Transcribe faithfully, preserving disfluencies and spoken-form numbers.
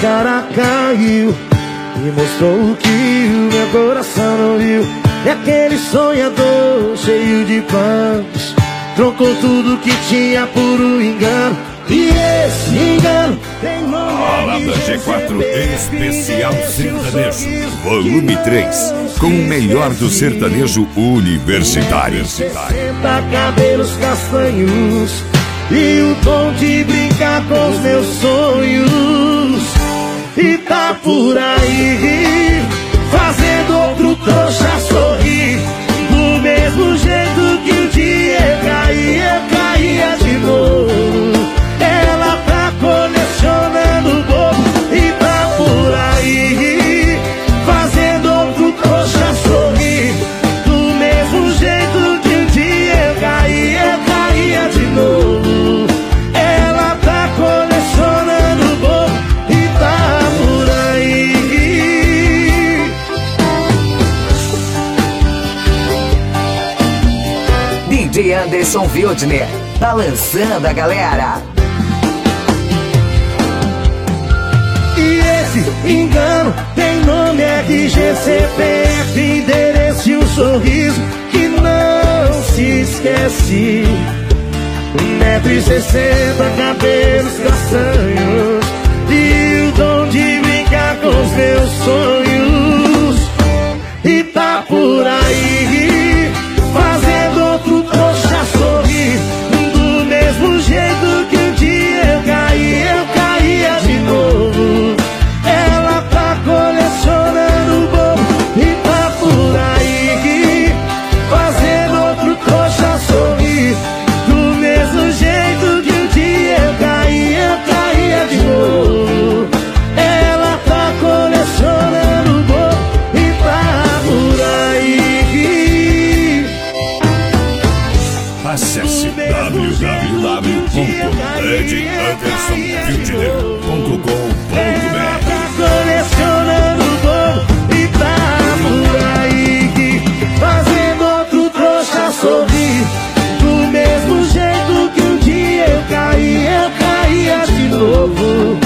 máscara caiu e mostrou o que o meu coração não viu. É aquele sonhador cheio de planos, trocou tudo que tinha por um engano. E esse engano tem nome. Balada G quatro Especial Sertanejo Volume três, com o melhor do sertanejo universitário. sessenta cabelos castanhos e o dom de brincar com os meus sonhos. E tá por aí fazendo outro trouxa sorrir, do mesmo jeito que um dia eu caí, eu caía de novo. Ela tá colecionando bobo e tá por aí fazendo outro trouxa sorrir, do mesmo jeito que um dia eu caí, eu caía de novo. Ela tá colecionando bobo e tá por aí. D J Anderson Wildner, balançando a galera. E esse engano tem nome, R G, C P F, endereço e um sorriso que não se esquece. Um metro e sessenta, cabelos castanhos e o dom de brincar com os meus sonhos. E tá por aí fazendo outro trouxa sorrir, do mesmo jeito que um dia eu caí, eu caía de novo. Ela tá colecionando bobo e tá por aí fazendo outro trouxa sorrir, do mesmo jeito que um dia eu caí, eu caía de novo. Ela tá colecionando bobo e tá por aí. Acesse w w w ponto d j anderson wildner ponto com ponto b r. Colecionando bom e tá por aí fazendo outro trouxa sorrir, do mesmo jeito que um dia eu caí, eu caía de novo.